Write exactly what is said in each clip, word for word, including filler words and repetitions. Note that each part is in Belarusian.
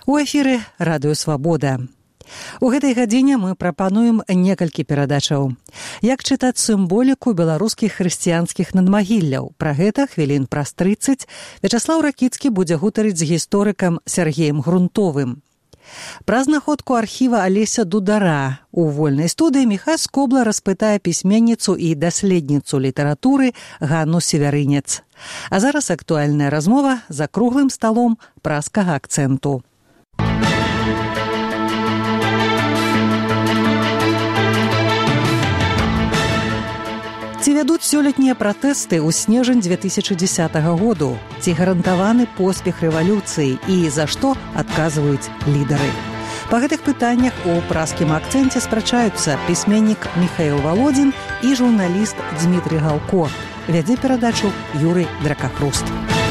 У эфіры радыё Свабода. У гэтай гадзіне мы прапануем некалькі перадачаў. Як чытаць сімволіку беларускіх хрысціянскіх надмагілляў? Пра гэта хвілін праз трыццаць Вячаслаў Ракіцкі будзе гутарыць з гісторыкам Сергеем Грунтовым. Пра знаходку архіва Алеся Дудара у вольнай студыі Міхась Скобла распытае пісьменніцу і даследніцу літаратуры Ганну Севярынец. А зараз актуальная размова за круглым сталом праскага акцэнту. Ці вядуць сёлетнія пратэсты ў снежань дзве тысячы дзесятага году? Ці гарантаваны поспех рэвалюцыі і за што адказваюць лідары? Па гэтых пытаннях у праскім акцэнце спрачаюцца пісьменнік Міхаіл Валодзін і журналіст Дмітрий Галко. Вядзе перадачу Юрый Дракахруст.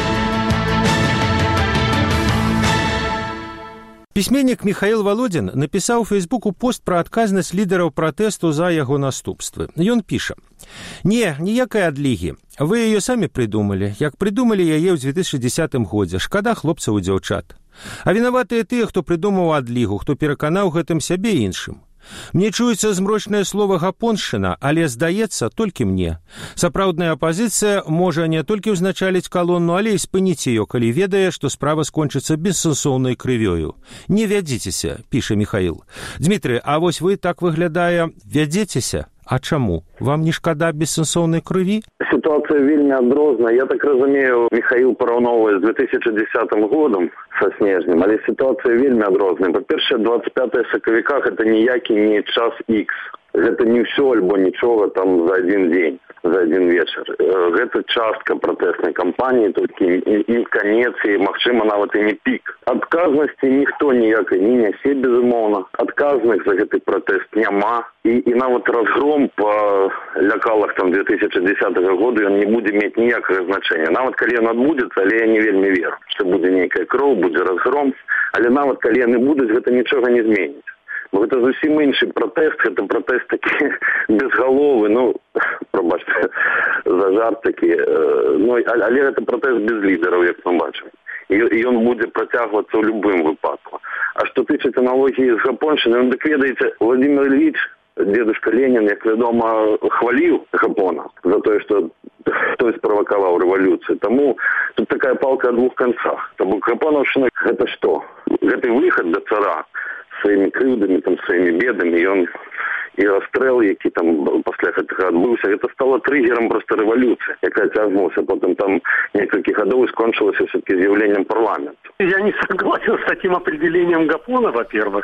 Пісьменнік Міхаіл Валодзін напісаў у Фейсбуку пост пра адказнасць лідараў пратэсту за яго наступствы. Ён піша: «Не, ніякай адлігі. Вы яе самі прыдумалі, як прыдумалі яе ў дзве тысячы дзесятым годзе. Шкада хлопцаў і дзяўчат. А вінаватыя тыя, хто прыдумаў адлігу, хто пераканаў гэтым сябе іншым. Мне чуецца змрочнае слова гапоншчына, але здаецца толькі мне. Сапраўдная апазіцыя можа не толькі ўзначаліць калону, але і спыніць ее, калі ведае, што справа скончыцца бессэнсоўнай крывёю. Не вядзіцеся», – піша Міхаіл. Дмітрый, а вось вы так выглядае, вядзецеся? А чаму? Вам не шкада бессэнсоўнай крыві? Ситуация вельмі адрозная. Я так разумею, Михаил параўноўвае з две тысячи десятым годом со снежнем, але ситуация вельмі адрозная. Па-першае, двадцать пятое сакавіка гэта ніякі не час X. Гэта не ўсё альбо нічога там за один дзень, за один вечар. Гэта частка пратэснай кампаніі, толькі ім канец і, магчыма, нават і не пік. Адказнасці ніхто ніякай не нясе, безумоўна. Адказных за гэты пратэст няма. І, і нават разгром па лякалах там две тысячи десятого года ён не будзе мець ніякага значэння. Нават калі ён адбудзецца, але я не вельмі веру, што будзе нейкая кроў, будзе разгром. Але нават калі яны будуць, гэта нічога не зменіць. Бо гэта зусім іншы пратэст, гэта пратэст такі безгаловы, ну, прабачце, за жарт такі, ну, але гэта пратэст без лідараў, як мы бачым. І ён будзе працягвацца ў любым выпадку. А што тычыць аналогіі з гапоншчынай, ну, дык ведаеце, Владимир Ильич, дедушка Ленин, як вядома, хваліў Гапона за тое, што той справакаваў рэвалюцыю. Таму тут такая палка о двух канцах. Таму гапонаўшчына – гэта што? Гэты выхад да цара сваімі крыўдамі, там, сваімі бедамі, ён і расстрэл, які там пасля гэтага адбыўся, гэта стало триггером просто рэвалюцыі, якая цягнулася потым там некалькі гадоў і скончылася все-таки з'яўленнем парламенту. Я не согласен с таким определением Гапона, во-первых.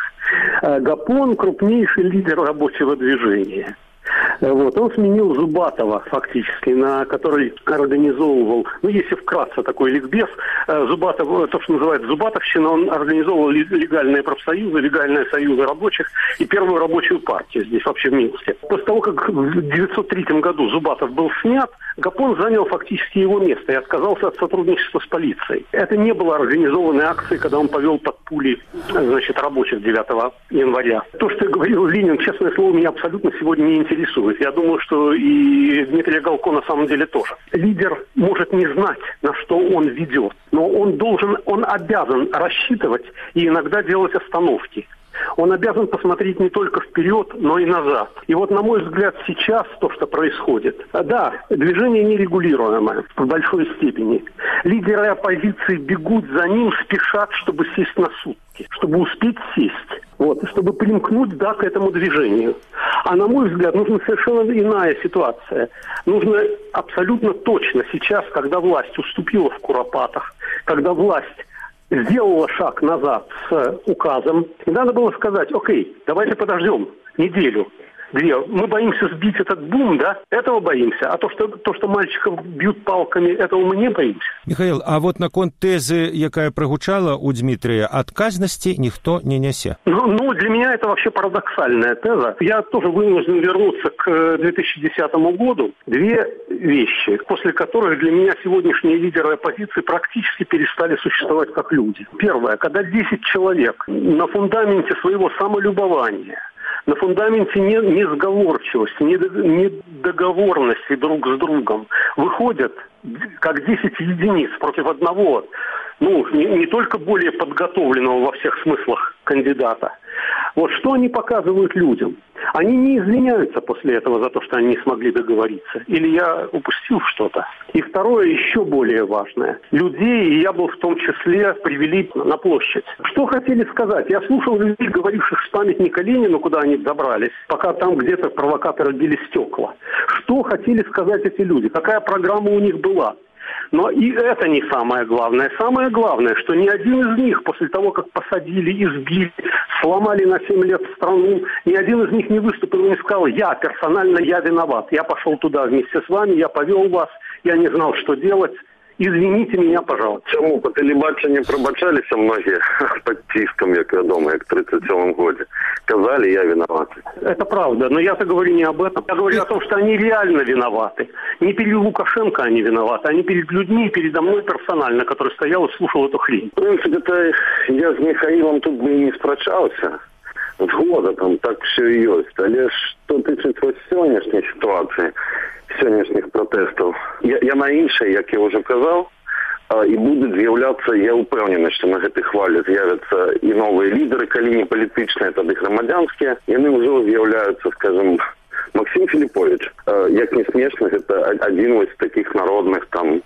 Гапон – крупнейший лидер рабочего движения. Вот, он сменил Зубатова, фактически, на который организовывал, ну, если вкратце такой ликбез, Зубатов, то, что называется Зубатовщина, он организовывал легальные профсоюзы, легальные союзы рабочих и первую рабочую партию здесь, вообще в Минске. После того, как в девятьсот третьем году Зубатов был снят, Гапон занял фактически его место и отказался от сотрудничества с полицией. Это не было организованной акцией, когда он повел под пули, значит, рабочих девятого января. То, что говорил Ленин, честное слово, меня абсолютно сегодня не интересует. Я думаю, что и Дмитрия Галко на самом деле тоже. Лидер может не знать, на что он ведет, но он должен, он обязан рассчитывать и иногда делать остановки. Он обязан посмотреть не только вперед, но и назад. И вот, на мой взгляд, сейчас то, что происходит, да, движение нерегулируемое в большой степени. Лидеры оппозиции бегут за ним, спешат, чтобы сесть на сутки, чтобы успеть сесть, вот, и чтобы примкнуть, да, к этому движению. А на мой взгляд, нужна совершенно иная ситуация. Нужно абсолютно точно сейчас, когда власть уступила в Куропатах, когда власть сделала шаг назад с указом, и надо было сказать: окей, давайте подождем неделю, две. Мы боимся сбить этот бум, да? Этого боимся. А то, что, то, что мальчиков бьют палками, этого мы не боимся. Михаил, а вот наконт тэзы, якая прогучала у Дмитрия, отказности никто не несе. Ну, ну, для меня это вообще парадоксальная теза. Я тоже вынужден вернуться к две тысячи десятому году. Две вещи, после которых для меня сегодняшние лидеры оппозиции практически перестали существовать как люди. Первое, когда десять человек на фундаменте своего самолюбования, на фундаменте несговорчивости, недоговорности друг с другом выходят как десять единиц против одного ну, не, не только более подготовленного во всех смыслах кандидата. Вот что они показывают людям? Они не извиняются после этого за то, что они не смогли договориться. Или я упустил что-то? И второе, еще более важное. Людей, и я был в том числе, привели на площадь. Что хотели сказать? Я слушал людей, говоривших с памятника Ленину, куда они добрались, пока там где-то провокаторы били стекла. Что хотели сказать эти люди? Какая программа у них была? Но и это не самое главное. Самое главное, что ни один из них после того, как посадили, избили, сломали на семь лет страну, ни один из них не выступил и не сказал: я персонально, я виноват. Я пошел туда вместе с вами, я повел вас, я не знал, что делать. Извините меня, пожалуйста. Чому по телебаченню пробачалися многие под тиском, як вядома, як в тридцать седьмом году. Сказали, я виноват. Это правда, но я-то говорю не об этом. Я говорю о том, что они реально виноваты. Не перед Лукашенко они виноваты, они перед людьми, передо мной персонально, который стоял и слушал эту хрень. В принципе, то я с Михаилом тут бы и не справчался. Згода там так все и есть. Але что тычыцца сённяшняй ситуации, сённяшніх протестов, я, я на іншай, як я уже казал, і будуць з'яўляцца, я упэўнены, што на гэтай хвалі з'явяцца і новыя лідары, калі не палітычныя, тады грамадзянскія. Яны ўжо з'яўляюцца, скажем, Максим Филиппович, як не смешна, гэта адзін з таких народных там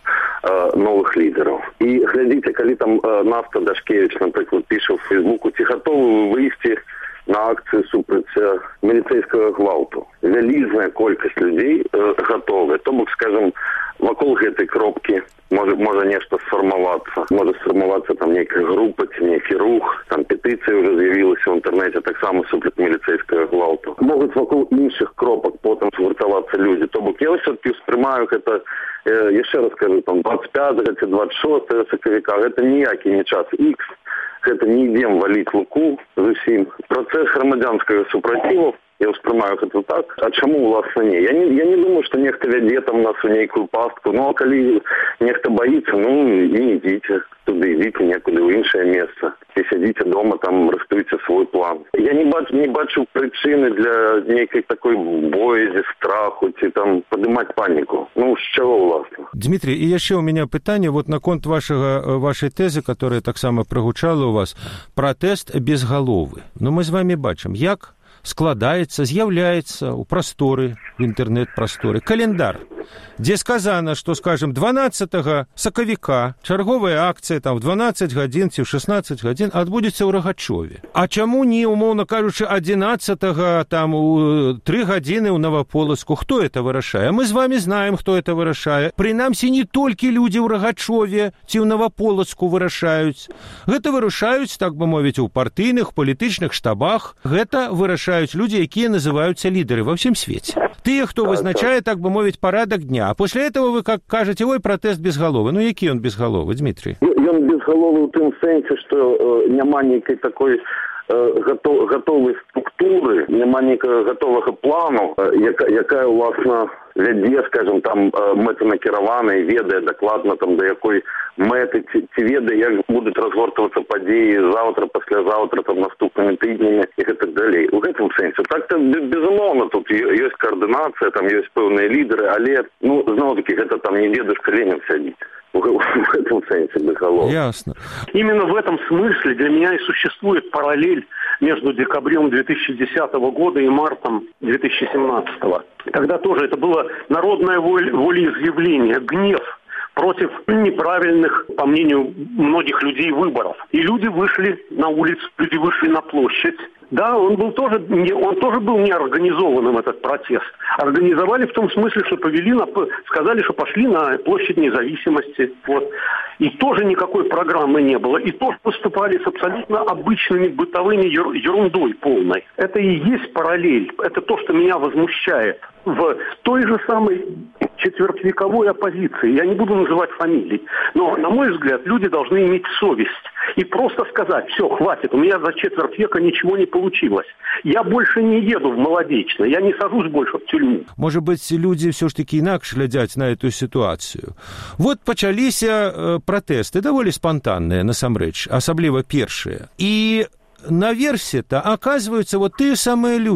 новых лідараў. І глядзіце, калі там Нафта Дашкевич, напрыклад, піша ў Фейсбуку, ці гатовы выйсці на акцию супраць міліцейскага гвалту. Вялізная колькасць людзей э, гатовы. То бок, скажем, вакол гэтай кропкі можа, можа нешта сфармавацца. Можа сфармавацца там нейкая група, ці нейкі рух. Там петыцыя ўжо з'явілася ў інтэрнэце таксама супраць міліцейскага гвалту. Могуць вакол іншых кропак потым згуртавацца людзі. То бок я ўсё-таки ўспрымаю гэта, э, яшчэ раз кажу, там двадцать пятого ці двадцать шостого сакавіка. Гэта ніякі не час ікс. Гэта не ідзем валіць луку зусім. Працэс грамадзянскага супраціву, я ўспрымаю гэта так. А чаму, уласна, не? Я не, я не думаю, што нехта вядзе там нас у нейкую пастку. Ну, а калі нехта баіцца, ну, і не ідзіце туды, ідзіце некуды ў іншае месца. І сядзіце дома, там рыхтуйце свой план. Я не бачу, не бачу прычыны для нейкай такой боязі, страху, ці там падымаць паніку. Ну, з чаго, уласна? Дмитрий, і яшчэ у меня пытанне вот наконт вашага, вашай тэзы, которая таксама прагучала у вас, пратэст безгаловы. Ну, мы з вами бачым, як складаецца, з'яўляецца ў прасторы, в інтэрнэт-прасторы календар, дзе сказана, што, скажем, дванаццатага сакавіка чарговая акцыя там в дванаццаць гадзін ці ў шестнадцать гадзін адбудзецца ў Рагачове. А чаму не, умоўна кажучы, адзінаццатага там у тры гадзіны ў Наваполацку? Хто это вырашае? Мы з вами знаем, хто это вырашае. Прынамсі, не толькі людзі ў Рагачове ці ў Наваполацку вырашаюць. Гэта вырашаюць, так бы мовіць, у партыйных, палітычных штабах. Гэта вырашаюць людзі, якія называюцца лідары ва ўсім свеце. Тыя, хто вызначае, так бы мовіць, парадак дня. А после этого вы как кажете, ой, протест безголовый. Ну, які он безголовый, Дмитрий? Ён безголовый в тым сэнсе, што э, няма нейкай такой э, готов, готовой структуры, няма нейкага готовага плану, э, яка, якая, уласна, вядзе, скажем, там э, мэтанакіравана і ведае дакладна там да якой мэты, ці, ці ведае, як будуць разгортвацца падзеі заўтра, паслязаўтра, там наступнымі тыднямі і гэтак далей. У гэтым сэнсе. Так-то, безумоўна, тут ёсць координация, там ёсць пэўныя лідеры, але, ну, зноў-таки, гэта там не дедушка Ленин сядзіць. В этом сенсе безголовый. Ясно. Именно в этом смысле для меня и существует параллель между декабрем две тысячи десятого года и мартом две тысячи семнадцатого. Тогда тоже это было народное волеизъявление, гнев против неправильных, по мнению многих людей, выборов. И люди вышли на улицу, люди вышли на площадь. Да, он был тоже, не, он тоже был неорганизованным, этот протест. Организовали в том смысле, что повели, на, сказали, что пошли на площадь Независимости. Вот. И тоже никакой программы не было. И тоже выступали с абсолютно обычными бытовыми ерундой полной. Это и есть параллель. Это то, что меня возмущает. В той же самой четвертьвековой оппозиции, я не буду называть фамилий, но, на мой взгляд, люди должны иметь совесть и просто сказать: все, хватит, у меня за четверть века ничего не получилось. Я больше не еду в Молодечно, я не сажусь больше в тюрьму. Может быть, люди все ж таки инакше глядят на эту ситуацию. Вот пачаліся э, протесты, даволі спонтанные, насамрэч, асабліва першыя. И наверсе-то оказываются вот те самые люди.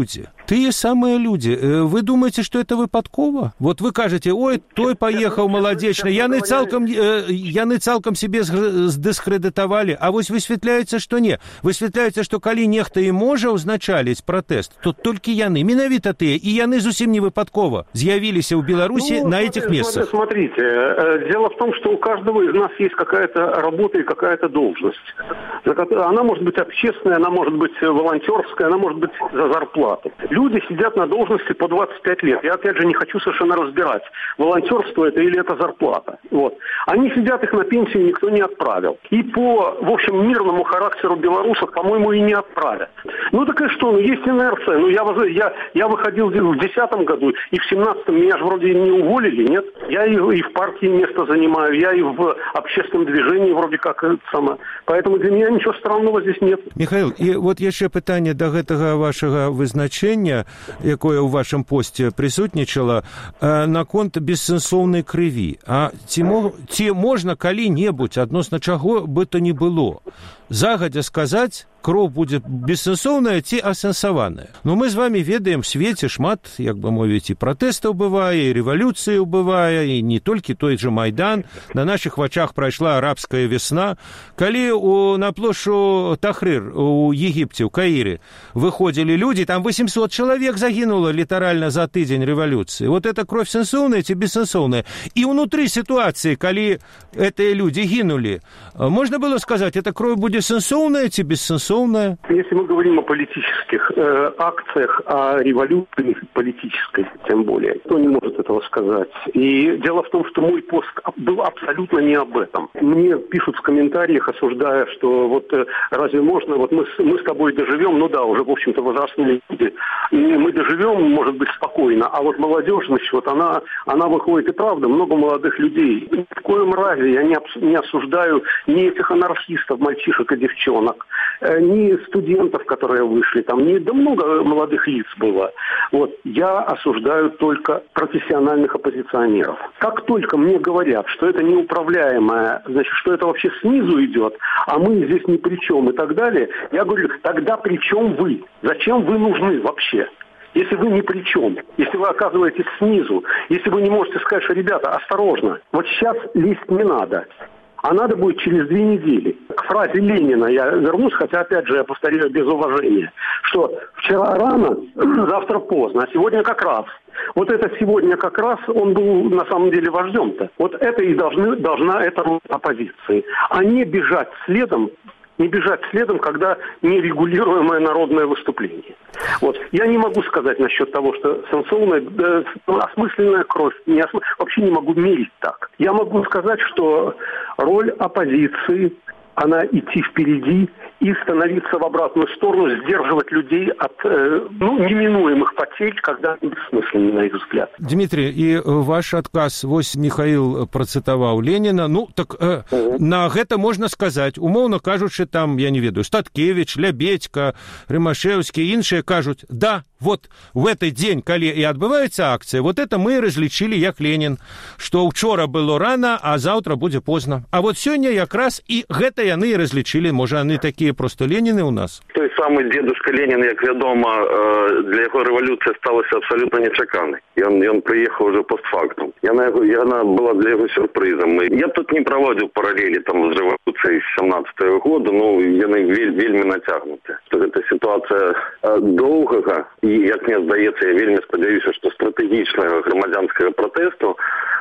Тыя самыя людзі. Вы думаеце, што это выпадкова? Вот вы кажаце, ой, той паехаў маладзечны, яны цалкам, яны цалкам себе здыскрэдытавалі, а вось высвятляецца, што не. Высвятляецца, што калі нехта і можа ўзначаліць пратэст, то толькі яны, менавіта тыя, і яны зусім не выпадкова з'явіліся ў Беларуси ну, на этих местах. Смотрите, дело в том, что у каждого из нас есть какая-то работа и какая-то должность. Она может быть общественная, она может быть волонтерская, она может быть за зарплату. Люди сидят на должности по двадцать пять лет. Я, опять же, не хочу совершенно разбирать, волонтерство это или это зарплата. Вот. Они сидят, их на пенсию никто не отправил. И по, в общем, мирному характеру белорусов, по-моему, и не отправят. Ну так и что, ну есть инерция. Ну я, я, я выходил в десятом году, и в семнадцатом меня же вроде не уволили, нет? Я и, и в партии место занимаю, я и в общественном движении вроде как самое. Поэтому для меня ничего странного здесь нет. Михаил, и вот еще питание до гэтага вашего вызначения, якое у вашем посте присутничало, э, наконт бессэнсоўнай крыві. А ці, мог, ці можна калі-небудзь адносна чаго бы то ни было загадзя сказаць, кроў будзе бессэнсоўная ці асэнсаваная. Но мы з вами ведаем, в свеце шмат, як бы мовіць, і пратэстаў бывае, і рэвалюцыяў бывае, і не толькі той же Майдан. На наших вачах прайшла арабская весна. Калі у, на плошчу Тахрир у Егіпце, у Каире, выходили люди, там восемьсот человек загинуло літаральна за тыдзень рэвалюцыі. Вот это кровь сэнсоўная ці бессэнсоўная. И внутри ситуации, калі этыя люди гинули, можно было сказать, это кровь будет сэнсоўная ці бессэнсоўная? Если мы говорим о политических э, акциях, о революции политической, тем более, кто не может этого сказать. И дело в том, что мой пост был абсолютно не об этом. Мне пишут в комментариях, осуждая, что вот э, разве можно, вот мы, мы с тобой доживем, ну да, уже, в общем-то, возрастные люди, мы доживем, может быть, спокойно, а вот молодежь, значит, вот она, она выходит, и правда, много молодых людей. Ни в коем разе я не, не осуждаю ни этих анархистов, мальчишек и девчонок, ни студентов, которые вышли, там, ни, да много молодых лиц было. Вот. Я осуждаю только профессиональных оппозиционеров. Как только мне говорят, что это неуправляемое, значит, что это вообще снизу идет, а мы здесь ни при чем и так далее, я говорю, тогда при чем вы? Зачем вы нужны вообще? Если вы ни при чем, если вы оказываетесь снизу, если вы не можете сказать, что, ребята, осторожно, вот сейчас лезть не надо. А надо будет через две недели. К фразе Ленина я вернусь, хотя, опять же, я повторяю без уважения, что вчера рано, завтра поздно, а сегодня как раз. Вот это сегодня как раз он был на самом деле вождем-то. Вот это и должны, должна эта роль оппозиции. А не бежать следом, не бежать следом, когда нерегулируемое народное выступление. Вот. Я не могу сказать насчет того, что сэнсоўная, э, осмысленная кровь, не осмы... вообще не могу мерить так. Я могу сказать, что роль оппозиции, она идти впереди и становиться в обратную сторону, сдерживать людей от э, ну, неминуемых потерь, когда они бессмысленны, на их взгляд. Дмитрий, и ваш адказ, вось Михаил процитовал Ленина, ну, так э, угу. На гэта можно сказать, умоўно кажучы, там, я не ведаю, Статкевич, Лябедька, Рымашевский, іншыя кажут, да, вот в этот день, калі и отбывается акция, вот это мы различили, як Ленин, что вчора было рано, а завтра будет поздно. А вот сегодня як раз и гэта яны и различили, может, они такие просто Ленины у нас? Той самый дедушка Ленин, як вядома, для яго рэвалюцыя сталася абсолютно нечаканай. Ён, ён приехал уже постфактум. Яна, яна была для яго сюрпризом. Я тут не проводил параллели там, с революцией семнадцатого года, но яны вель, вельми натягнуты. Это ситуация долгого и, як мне здаецца, я вельми спадзяюся, что стратегічнага грамадзянскага протесту,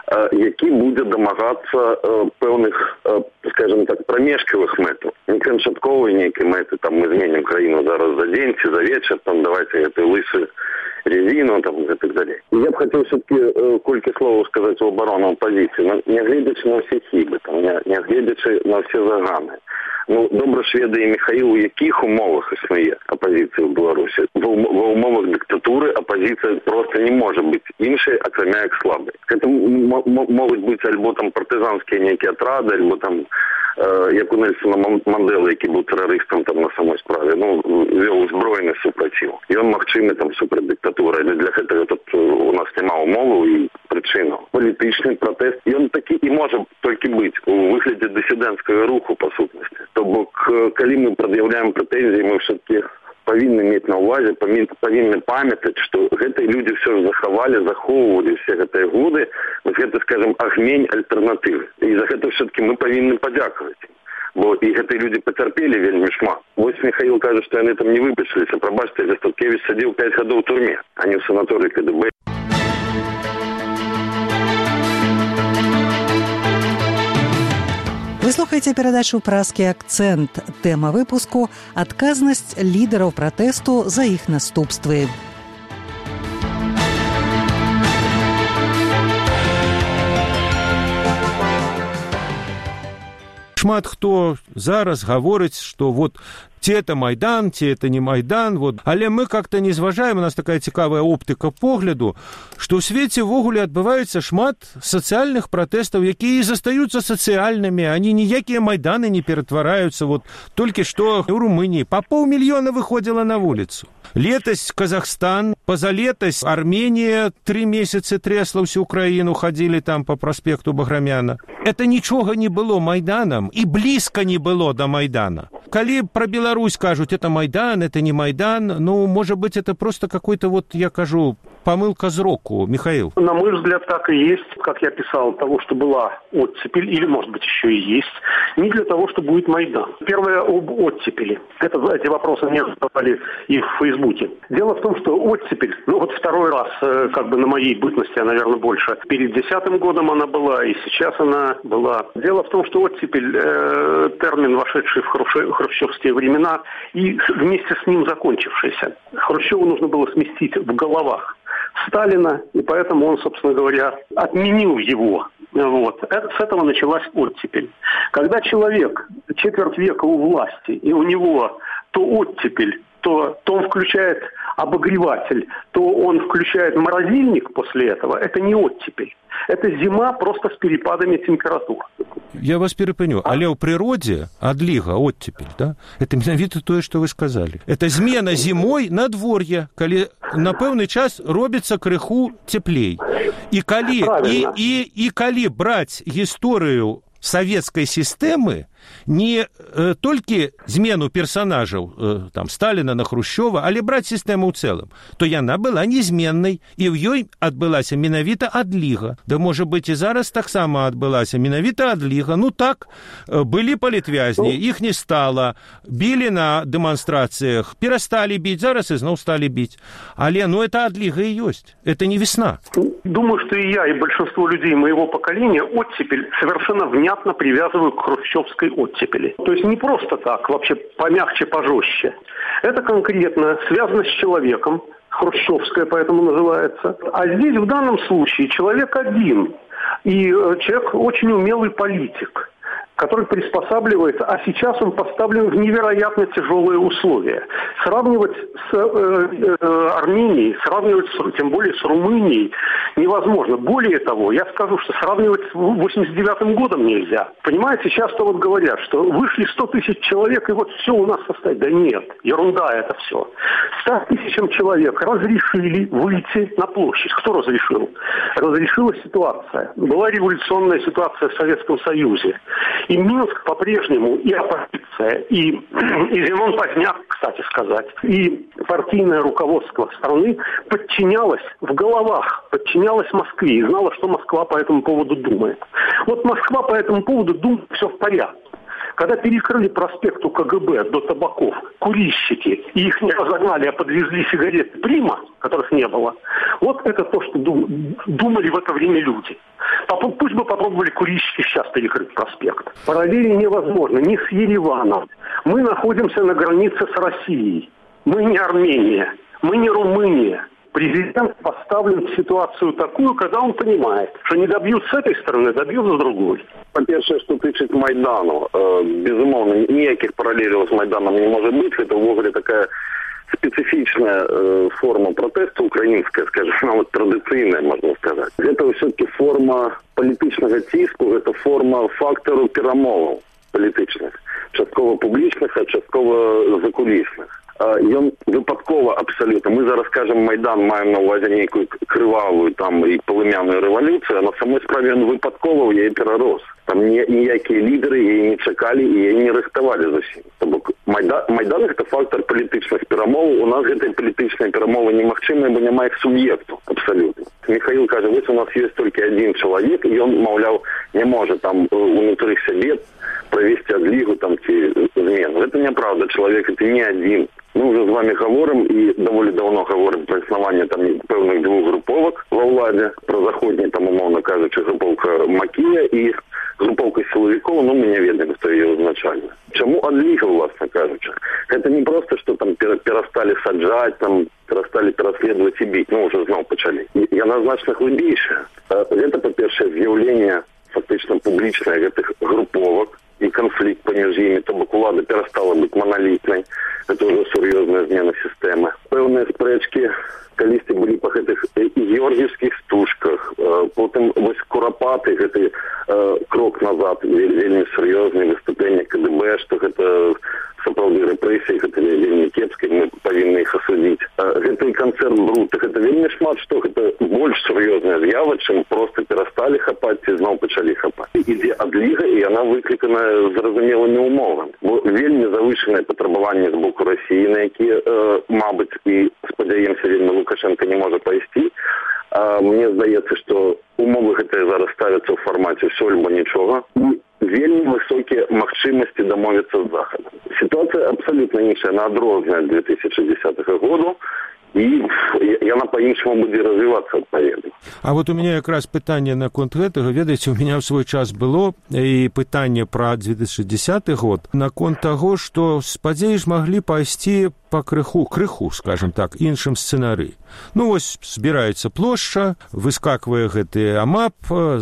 які будзе дамагацца пэўных, скажем так, прамежкавых мэтаў. Не канчатковай нейкай мэты, там мы зменім краіну зараз за дзень ці за вечар, там давайте гэтай лысы резину, там и так далее. Я бы хотел все-таки э, колькі словаў сказать в оборону оппозиции, но не глядячи на все хибы, там, не, не глядячи на все заганы. Ну, добра ж ведае Михаил, у якіх умовах існуе оппозиция в Беларуси. В, в умовах диктатуры оппозиция просто не может быть іншай, акрамя як слабой. Это могут быть альбо там партизанские некие отрады, альбо там э, як у Нельсона Манделы, які був терористом там на самой справе, ну, вел узброены супротив. И он магчымы там супер диктатура. Для этого тут у нас нема умову и причину. Політичний протест, і он таки і може тільки бути у вигляді дисидентського руху, по сутності. То бок, коли ми пред'являємо претензії, ми все-таки павінны мець на ўвазе, павінны памятаць, што гэтыя людзі ўсё ж захавалі, захоўвалі ўсе гэтыя годы, вось гэта, скажем, агмень альтэрнатывы. І за гэта ўсё-такі мы павінны падзякаваць. Бо і гэтыя людзі пацярпелі вельмі шмат. Вось Михаил кажа, што яны там не выпішаліся. Прабачце, Статкевіч сядзеў пяць гадоў у турме, а не ў санаторыі КДБ. Вы слухаеце перадачу «Празкі акцэнт». Тэма выпуску – адказнасць лідараў пратэсту за іх наступствы. Шмат хто зараз гаворыць, што вот ці это Майдан, ці это не Майдан, вот. Але мы как-то не зважаем, у нас такая цікавая оптыка погляду, што ў свеце ввогуле адбываецца шмат сацыяльных пратэстаў, якія і застаюцца сацыяльнымі, они ніякія Майданы не ператвараюцца. Вот толькі што ў Румыніі па паўмільёна выходзіла на вуліцу. Летась Казахстан, позалетась Армения, три месяца трясла всю Украину, ходили там по проспекту Баграмяна. Это ничего не было Майданом, и близко не было до Майдана. Коли про Беларусь кажут, это Майдан, это не Майдан, ну, может быть, это просто какой-то, вот, я кажу, помылка зроку. Михаил? На мой взгляд, так и есть, как я писал, того, что была оттепель, или, может быть, еще и есть, не для того, что будет Майдан. Первое об оттепели. Это, эти вопросы мне задавали и в Фейсбуке. Дело в том, что оттепель, ну, вот второй раз, как бы на моей бытности, а, наверное, больше, перед десятым годом она была, и сейчас она была. Дело в том, что оттепель, э, термин, вошедший в хрущевские времена, и вместе с ним закончившийся. Хрущеву нужно было сместить в головах Сталина, и поэтому он, собственно говоря, отменил его. Вот. Это, с этого началась оттепель. Когда человек четверть века у власти, и у него то оттепель, то, то он включает обогреватель, то он включает морозильник после этого, это не оттепель. Это зима просто с перепадами температур. Я вас перепыню. Але ў прыродзе адліга, оттепель, да? Это менавіта тое, што вы сказалі. Это змена зімой надвор'я, калі на пэўны час робіцца крыху цеплей. І калі, і, і, і калі браць гісторыю савецкай сістэмы, не э, толькі змену персонажаў э, там Сталіна на Хрущова, але браць сістэму ў цэлым, то яна была незменнай, і ў ёй адбылася менавіта адліга. Да, можа быць, і зараз таксама адбылася менавіта адліга. Ну так, э, былі палітвязні, іх не стала, білі на дэманстрацыях, перасталі біць, зараз ізноў сталі біць. Але, ну, это адліга і ёсць, это не весна. Думаю, что и я, и большинство людей моего поколения оттепель совершенно внятно привязывают к хрущевской оттепели. То есть не просто так, вообще помягче, пожестче. Это конкретно связано с человеком, хрущевская поэтому называется. А здесь в данном случае человек один, и человек очень умелый политик, который приспосабливается, а сейчас он поставлен в невероятно тяжелые условия. Сравнивать с э, э, Арменией, сравнивать с, тем более с Румынией невозможно. Более того, я скажу, что сравнивать с восемьдесят девятым годом нельзя. Понимаете, часто вот говорят, что вышли сто тысяч человек, и вот все у нас состоит. Да нет, ерунда это все. сто тысячам человек разрешили выйти на площадь. Кто разрешил? Разрешила ситуация. Была революционная ситуация в Советском Союзе. И Минск по-прежнему, и оппозиция, и, и Зенон Поздняк, кстати сказать, и партийное руководство страны подчинялось в головах, подчинялось Москве и знало, что Москва по этому поводу думает. Вот Москва по этому поводу думает, все в порядке. Когда перекрыли проспект у КГБ до Табаков курильщики, и их не разогнали, а подвезли сигареты Прима, которых не было, вот это то, что думали в это время люди. Пусть бы попробовали курильщики сейчас перекрыть проспект. Параллели невозможно, ни с Ереваном. Мы находимся на границе с Россией. Мы не Армения, мы не Румыния. Президент поставлен в ситуацию такую, когда он понимает, что не добьют с этой стороны, добьют с другой. По-перше, что тычет Майдану, э, безумовно, никаких параллелей с Майданом не может быть. Это, в общем, такая специфичная э, форма протеста украинская, скажем, нават традиционная, можно сказать. Это все-таки форма политичного тиску, это форма фактору перемовов политичных, частково публичных, а частково закулисных. ён выпадкова абсалютна. Мы зараз кажам Майдан, маем на ўвазе нейкую крывавую там і палымяную рэвалюцыю, а на самой справе ён выпадкова ў яе перарос. Там ніякія лідары яе не чакалі і яе не рыхтавалі зусім. То бок Майдан, Майдан гэта фактор палітычных перамоў. У нас гэтыя палітычныя перамовы немагчымыя, бо няма іх суб'екту абсалютна. Михаил кажа, вось у нас ёсць толькі адзін чалавек, і ён, маўляў, не можа там унутры сябе правесці адлігу там ці змену. Гэта няправда, чалавек это не адзін. Мы уже з вами говорим і доволі давно говорим про існування там певних двох груповок во владі, про заходні, там, умовно кажучи, груповка Макія і групповка силовиков, ну, мы не ведаем, кто ее изначально. Чему одлига, властно кажучи? Это не просто, что там перестали саджать, там, перестали переследовать и бить, ну, уже знал, почали. И она значно глубейшая. Это, по-перше, з'явление фактично публичное этих групповок, и конфликт поміж ими, то бок улада перестала быть монолитной. Это уже серьезная змена системы. Певные спречки колісті были по этих георгиевских стужках, потом вось Куропаты, это крок назад, вельми серьезные выступления КДБ, что это сапраўды рэпрэсіі, гэта вельмі кепска, мы павінны іх асудзіць. Гэта і канцэрн брутых, гэта вельмі шмат што, гэта больш сур'ёзная з'ява, чым проста перасталі хапаць ці зноў пачалі хапаць. Ідзе адліга, і яна выклікана зразумелымі умовамі. Бо вельмі завышаныя патрабаванні з боку Расіі, на якія, мабыць, і спадзяемся, вельмі Лукашенко не можа пайсці. Мне здаецца, што умовы гэтыя зараз ставяцца ў фармаце ўсё альбо нічога. Вельмі высокія магчымасці дамовіцца з Захадам. Ситуация абсолютно іншая, она адрознная ад две тысячи десятого году, и яна по-іншаму будзе развиваться адпаведна. А вот у меня якраз пытанне наконт гэтага, ведаеце, у меня ў свой час было і пытанне пра две тысячи десятый год наконт таго, што спадзееш маглі пайсці па крыху, крыху, скажем так, іншым сцэнарый. Ну, вось збіраецца плошча, выскаквае гэты амап,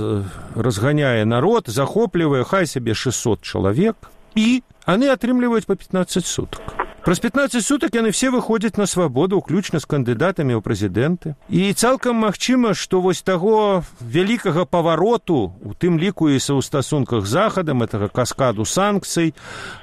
разганяе народ, захоплівае, хай сябе шестьсот чалавек, і яны атрымліваюць па пятнадцать сутак. Праз пятнадцать сутак яны все выходзяць на свабоду, уключна з кандыдатамі ў прэзідэнты. І цалкам магчыма, што вось таго вялікага павароту, у тым ліку і са ў стасунках з Захадам, гэтага каскаду санкцый,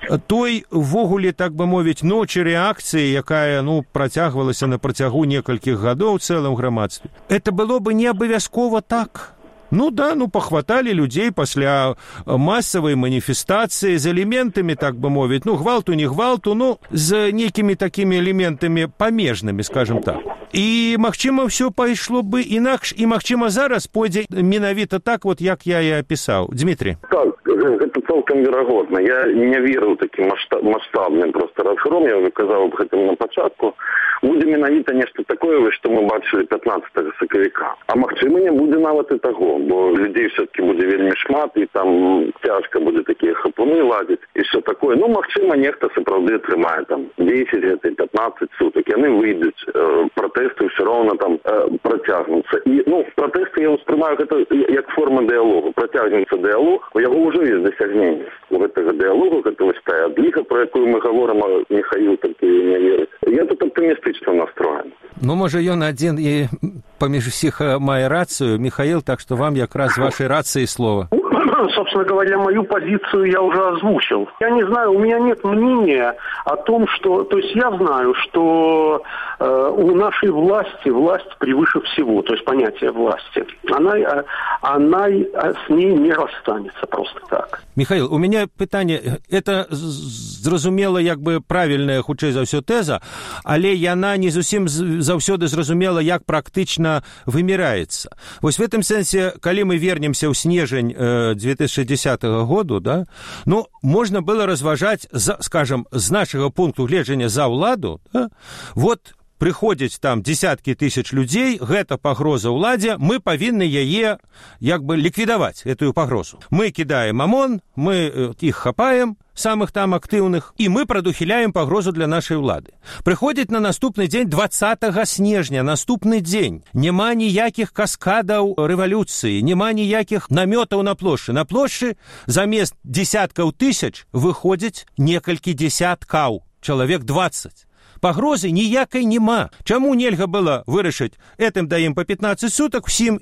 той увогуле, так бы мовіць, ночы рэакцыі, якая, ну, працягвалася на працягу некалькіх гадоў у цэлым грамадстве. Это было бы не абавязкова так. Ну да, ну пахваталі людзей пасля масавай маніфестацыі з элементамі, так бы мовіць, ну гвалту, не гвалту, ну з нейкімі такімі элементамі памежнымі, скажем так. І, магчыма, ўсё пайшло бы інакш, і, магчыма, зараз пойдзе менавіта так, вот як я і апісаў. Дмітрий. Так, гэта цалкам верагодна. Я не веру ў такі маштабным просто разгром, я ўжо казаў аб гэтым на пачатку. Будзе менавіта нешта такое, што мы бачылі пятнадцатого сакавіка. А магчыма, не будзе нават і таго, бо людзей все-таки будзе вельмі шмат, і там цяжка будзе такія хапуны ладзіць, і все такое. Ну, магчыма, нехта сапраўды атрымае там десять, пятнадцать суток. Яны выйдуць, пратэсты ўсё роўна там працягнуцца. І, ну, пратэсты я ўспрымаю гэта як форма дыялогу. Працягнецца дыялог, у яго ўжо ёсць дасягненне. У гэтага дыялогу, гэта вось тая адліга, про якую мы говорим, а Михаил такі не верыць. Я тут оптимістычна настроен. Ну, можа, ён адзін і паміж усіх мае рацыю, Михаил, так что вам якраз вашей рации слово. Собственно говоря, мою позицию я уже озвучил. Я не знаю, у меня нет мнения о том, что... То есть я знаю, что э, у нашей власти власть превыше всего, то есть понятие власти. Она, она с ней не расстанется просто так. Михаил, у меня пытанне, это зразумела як бы правільная, хутчэй за ўсё тэза, але яна не зусім заўсёды зразумела, як практычна вымираецца. Вось в этом сэнсе, калі мы вернемся ў снежень две тысячи десятого году, да, ну, можно было разважаць, за, скажем, з нашага пункту гледжання за ўладу, да, вот прыходзяць там десяткі тысяч людзей, гэта пагроза ўладзе, мы павінны яе як бы ліквідаваць, гэтую пагрозу. Мы кідаем ОМОН, мы іх хапаем, самых там актыўных, і мы прадухіляем пагрозу для нашай улады. Прыходзіць на наступны дзень двадцатого снежня, наступны дзень. Няма ніякіх каскадаў рэвалюцыі, няма ніякіх намётаў на плошчы. На плошчы замест десяткаў тысяч выходзіць некалькі десяткаў, чалавек двадцать. Пагрозы ніякай няма. Чаму нельга было вырашыць, этым даем по пятнадцать суток всім і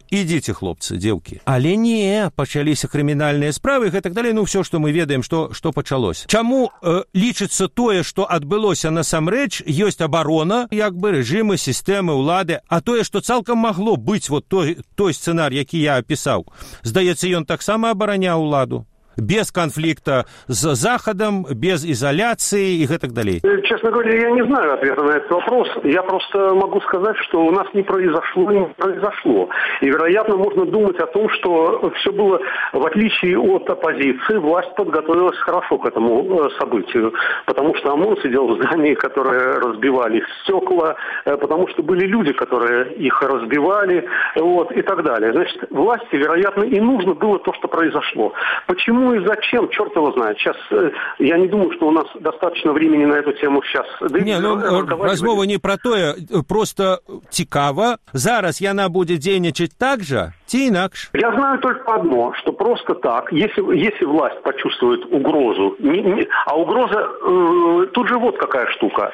ідзіце, хлопцы, дзеўкі. Але не, пачаліся крымінальныя справы і так далей, ну все, што мы ведаем, што, што пачалося. Чаму э, лічыцца тое, што адбылося насамрэч, ёсць абарона, як бы рэжымы, сістэмы, улады, а тое, што цалкам магло быць вот той, той сцэнар, які я апісаў, здаецца, ён таксама абараняў уладу. Без конфликта с Заходом, без изоляции и так далее? Честно говоря, я не знаю ответа на этот вопрос. Я просто могу сказать, что у нас не произошло, не произошло. И, вероятно, можно думать о том, что все было, в отличие от оппозиции, власть подготовилась хорошо к этому событию. Потому что ОМОН сидел в здании, которые разбивали стекла, потому что были люди, которые их разбивали, вот, и так далее. Значит, власти, вероятно, и нужно было то, что произошло. Почему и зачем, черт его знает. Сейчас э, я не думаю, что у нас достаточно времени на эту тему сейчас. Да не, ну, размова не про тое, просто цікава. Зараз яна будзе дзейнічаць так же, ці інакш? Я знаю только одно, что просто так, если, если власть почувствует угрозу, не, не, а угроза, э, тут же вот какая штука,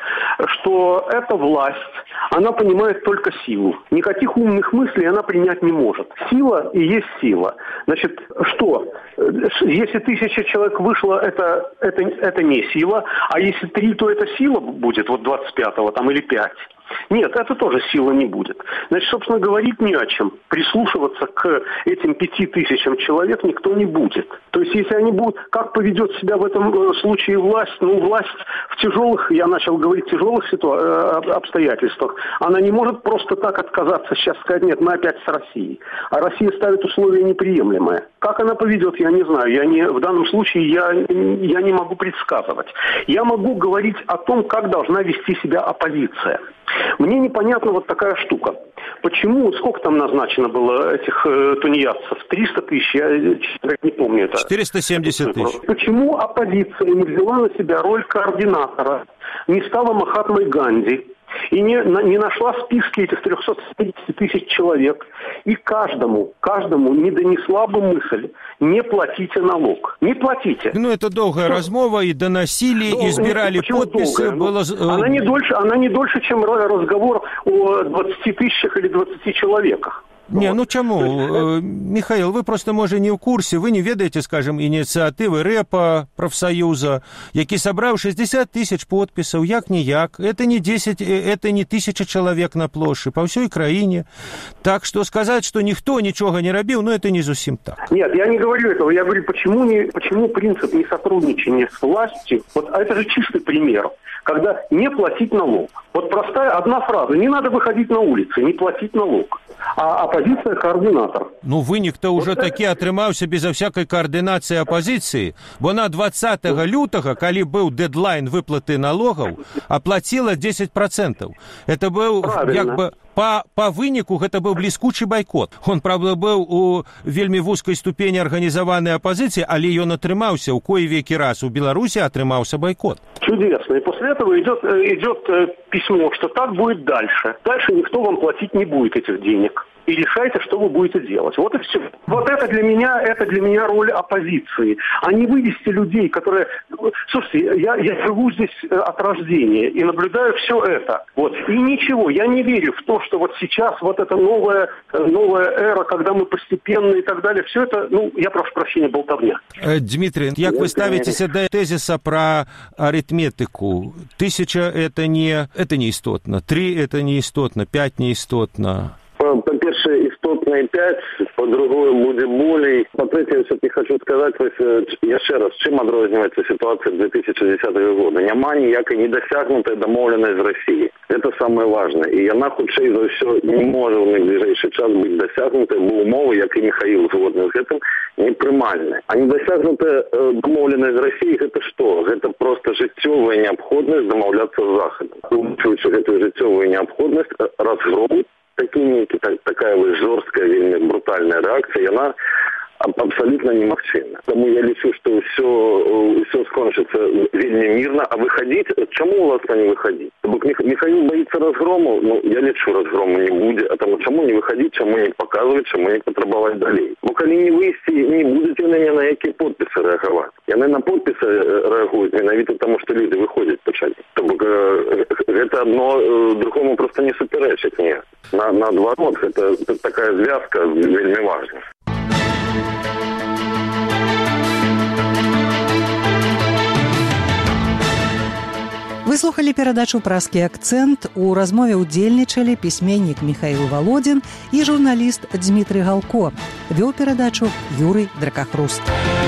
что эта власть, она понимает только силу. Никаких умных мыслей она принять не может. Сила и есть сила. Значит, что? Если тысяча человек вышло, это, это, это не сила, а если три, то это сила будет, вот двадцать пятого там, или пять. Нет, это тоже сила не будет. Значит, собственно, говорить не о чем. Прислушиваться к этим пяти тысячам человек никто не будет. То есть, если они будут, как поведет себя в этом случае власть, ну, власть в тяжелых, я начал говорить, тяжелых ситуа- обстоятельствах, она не может просто так отказаться сейчас сказать, нет, мы опять с Россией. А Россия ставит условия неприемлемые. Как она поведет, я не знаю. Я не, в данном случае я, я не могу предсказывать. Я могу говорить о том, как должна вести себя оппозиция. Мне непонятна вот такая штука. Почему, сколько там назначено было этих э, тунеядцев? триста тысяч, я не помню это. четыреста семьдесят тысяч. Почему оппозиция не взяла на себя роль координатора, не стала Махатмой Ганди и не, не нашла списки этих трехсот семидесяти тысяч человек и каждому, каждому не донесла бы мысль: не платите налог. Не платите. Ну, это долгая что? размова, и доносили, долго. и сбирали Почему подписы. Было... Она, не дольше, она не дольше, чем разговор о двадцати тысячах или двадцати человеках. Не, вот. ну чаму? Есть... Михаил, вы просто, може, не ў курсе, вы не ведаеце, скажем, ініцыятывы рэпа, прафсаюза, які сабраў шестьдесят тысяч подпісаў, як-ніяк. Это не десять, это не тысяча чалавек на плошчы, па ўсёй краіне. Так что сказать, что никто ничего не робил, ну это не зусім так. Нет, я не говорю этого. Я говорю, почему, не, почему принцип несотрудничания с властью, вот это же чистый пример, когда не платить налог. Вот простая одна фраза: не надо выходить на улицы, не платить налог. А оппозиция координатор. Ну, вынік-то вот уже это... такі атрымаўся безо всякой координации оппозиции, бо на двадцатого лютага, калі был дедлайн выплаты налогов, оплатила десять процентов. Это был, как бы, по, по выніку, это был бліскучы бойкот. Он, правда, был у вельмі вузкай ступені арганізаванай оппозиции, але ён атрымаўся у кой векі раз. У Беларуси атрымаўся бойкот. Чудесно. И после этого идет, идет письмо, что так будет дальше. Дальше никто вам платить не будет этих денег. И решайте, что вы будете делать. Вот и все. Вот это для меня, это для меня роль оппозиции. А не вывести людей, которые... Слушайте, я, я живу здесь от рождения и наблюдаю все это. Вот. И ничего, я не верю в то, что вот сейчас вот эта новая, новая эра, когда мы постепенно и так далее, все это, ну, я прошу прощения, болтовня. Дмитрий, як вы ставитеся до тезиса про аритметику? Тысяча это не, это не істотно, три это не істотно, пять не істотно. По-перше, істотно пять, по-другое, будет болей. По-третье, я все-таки хочу сказать, еще раз, чем адрознивается ситуация две тысячи десятого года. Няма ніякой недосягнутой домовленности с Россией. Это самое важное. И она, худшей за все, не может в найближайший час быть досягнутой, бо умовы, як и Михаил згодны с этим, непрымальны. А недосягнутая домовленность с Россией, это что? Это просто жыццёвая необходимость домовляться с Заходом. Учуючи эту жыццёвую необходимость, разгром, такі нейкі, так, такая вот жорсткая, вельмі брутальная реакция, она абсолютно немагчымна. Таму я лічу, што ўсё ўсё скончыцца вельмі мірна, а выхадзіць, чаму уласна не выхадзіць? Бок Михаил боится разгрому, ну я лічу, разгрому не будзе, а таму чаму не выхадзіць, чаму не паказваць, чаму не патрабаваць далей. Бо калі не выйсці, не будуць яны ні на якія подпісы рэагаваць. Яны на подпісы рэагуюць менавіта таму, што людзі выходзяць пачаць. То бок гэта одно другому просто не супярэчыць, не. На, наадварот, гэта, гэта такая звязка вельмі важная. Выслухалі перадачу «Празкі акцэнт». У размове ўдзельнічалі пісьменнік Михаил Володин і журналіст Дмітрий Галко. Вёў перадачу Юрый Дракахруст.